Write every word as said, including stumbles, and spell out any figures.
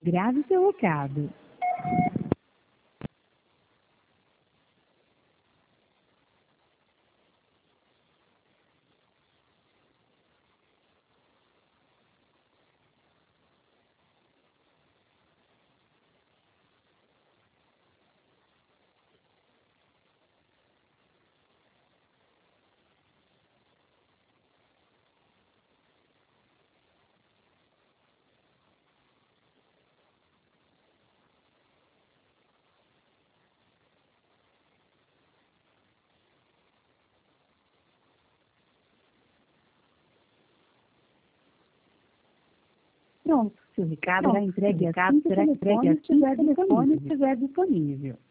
Grave seu recado. Pronto, seu recado será entregue assim que o telefone estiver disponível.